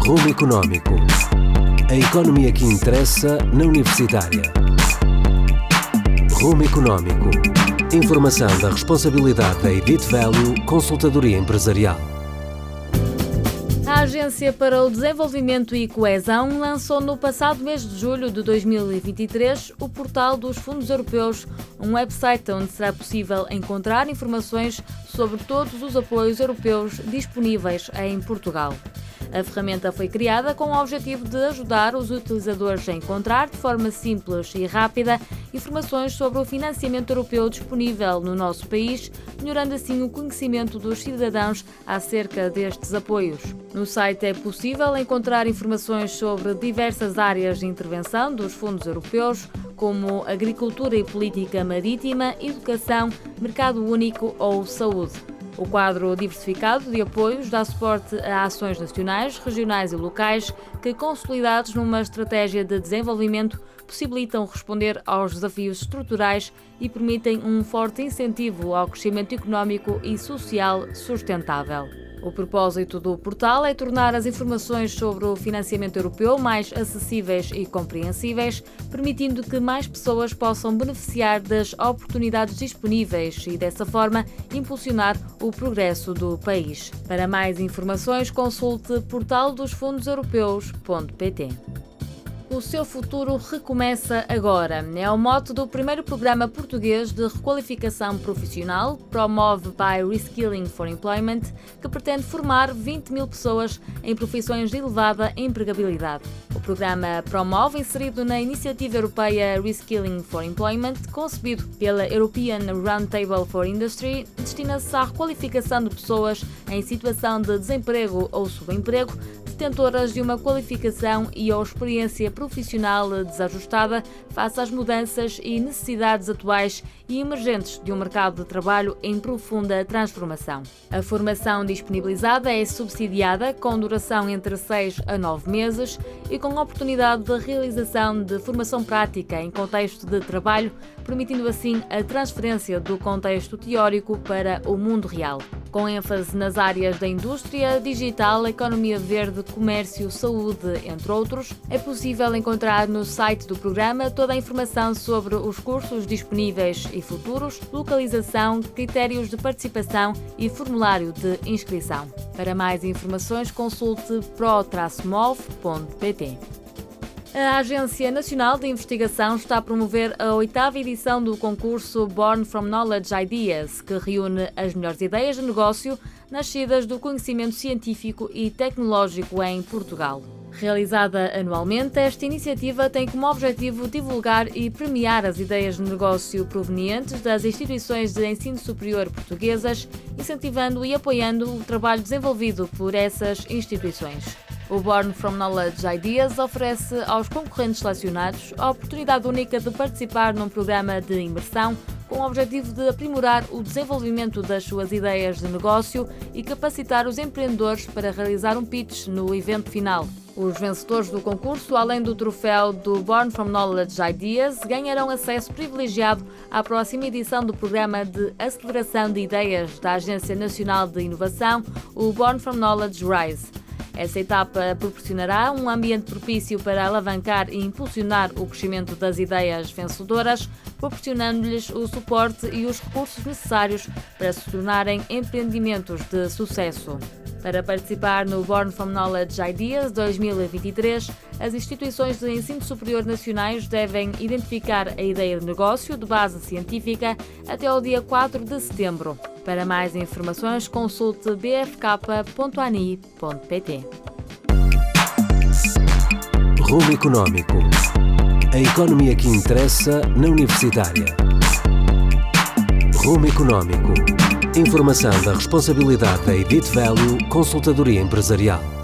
Rumo Económico. A economia que interessa na Universitária. Rumo Económico. Informação da responsabilidade da Edit Value Consultadoria Empresarial. A Agência para o Desenvolvimento e Coesão lançou no passado mês de julho de 2023 o portal dos Fundos Europeus, um website onde será possível encontrar informações sobre todos os apoios europeus disponíveis em Portugal. A ferramenta foi criada com o objetivo de ajudar os utilizadores a encontrar de forma simples e rápida informações sobre o financiamento europeu disponível no nosso país, melhorando assim o conhecimento dos cidadãos acerca destes apoios. No site é possível encontrar informações sobre diversas áreas de intervenção dos fundos europeus, como agricultura e política marítima, educação, mercado único ou saúde. O quadro diversificado de apoios dá suporte a ações nacionais, regionais e locais que, consolidados numa estratégia de desenvolvimento, possibilitam responder aos desafios estruturais e permitem um forte incentivo ao crescimento económico e social sustentável. O propósito do portal é tornar as informações sobre o financiamento europeu mais acessíveis e compreensíveis, permitindo que mais pessoas possam beneficiar das oportunidades disponíveis e, dessa forma, impulsionar o progresso do país. Para mais informações, consulte portaldosfundoseuropeus.pt. O seu futuro recomeça agora. É o mote do primeiro programa português de requalificação profissional, Promove by Reskilling for Employment, que pretende formar 20 mil pessoas em profissões de elevada empregabilidade. O programa Promove, inserido na iniciativa europeia Reskilling for Employment, concebido pela European Roundtable for Industry, destina-se à requalificação de pessoas em situação de desemprego ou subemprego, detentoras de uma qualificação e ou experiência profissional desajustada face às mudanças e necessidades atuais e emergentes de um mercado de trabalho em profunda transformação. A formação disponibilizada é subsidiada com duração entre 6 a 9 meses e com oportunidade de realização de formação prática em contexto de trabalho, permitindo assim a transferência do contexto teórico para o mundo real. Com ênfase nas áreas da indústria, digital, economia verde, comércio, saúde, entre outros, é possível encontrar no site do programa toda a informação sobre os cursos disponíveis e futuros, localização, critérios de participação e formulário de inscrição. Para mais informações, consulte pro-move.pt. A Agência Nacional de Investigação está a promover a 8ª edição do concurso Born from Knowledge Ideas, que reúne as melhores ideias de negócio nascidas do conhecimento científico e tecnológico em Portugal. Realizada anualmente, esta iniciativa tem como objetivo divulgar e premiar as ideias de negócio provenientes das instituições de ensino superior portuguesas, incentivando e apoiando o trabalho desenvolvido por essas instituições. O Born from Knowledge Ideas oferece aos concorrentes selecionados a oportunidade única de participar num programa de imersão com o objetivo de aprimorar o desenvolvimento das suas ideias de negócio e capacitar os empreendedores para realizar um pitch no evento final. Os vencedores do concurso, além do troféu do Born from Knowledge Ideas, ganharão acesso privilegiado à próxima edição do programa de aceleração de ideias da Agência Nacional de Inovação, o Born from Knowledge Rise. Essa etapa proporcionará um ambiente propício para alavancar e impulsionar o crescimento das ideias vencedoras, proporcionando-lhes o suporte e os recursos necessários para se tornarem empreendimentos de sucesso. Para participar no Born from Knowledge Ideas 2023, as instituições de ensino superior nacionais devem identificar a ideia de negócio de base científica até ao dia 4 de setembro. Para mais informações, consulte bfk.ani.pt. Rumo Económico. A economia que interessa na Universitária. Rumo Económico. Informação da responsabilidade da Edit Value Consultadoria Empresarial.